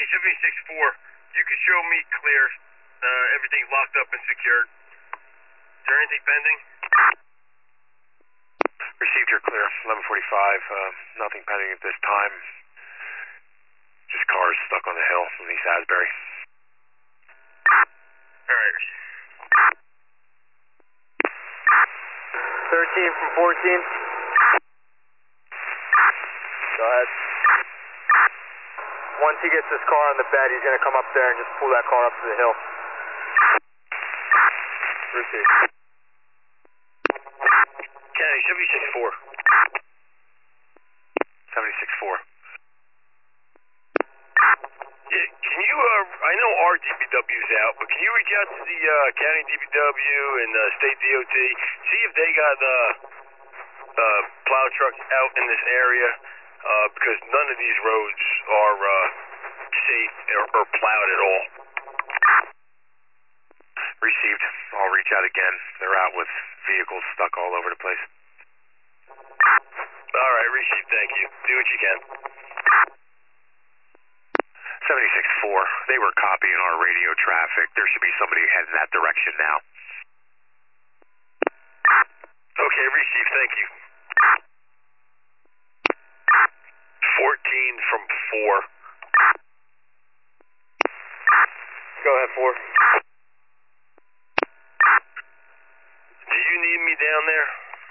76-4, you can show me clear. Everything's locked up and secured. Is there anything pending? Received your clear, 11:45. Nothing pending at this time. Just cars stuck on the hill from East Asbury. Alright. 13 from 14. Go ahead. Once he gets his car on the bed, he's going to come up there and just pull that car up to the hill. Receive. County, 76-4. 76-4. Yeah, can you, I know our DPW's out, but can you reach out to the county DPW and state DOT, see if they got plow trucks out in this area, because none of these roads are safe or plowed at all. Received. I'll reach out again. They're out with vehicles stuck all over the place. Alright, received, thank you. Do what you can. 76-4. They were copying our radio traffic. There should be somebody heading that direction now. Okay, received, thank you. 14 from 4. Go ahead, 4. Do you need me down there?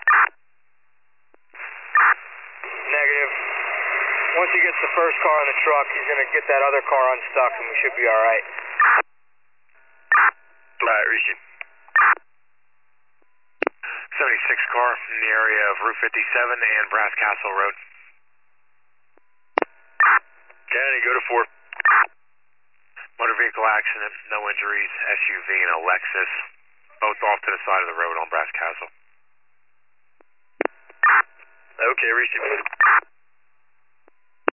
Negative. Once he gets the first car in the truck, he's going to get that other car unstuck and we should be alright. Alright, received. 76 car in the area of Route 57 and Brass Castle Road. County, go to 4. Motor vehicle accident, no injuries, SUV and a Lexus, both off to the side of the road on Brass Castle. Okay, received.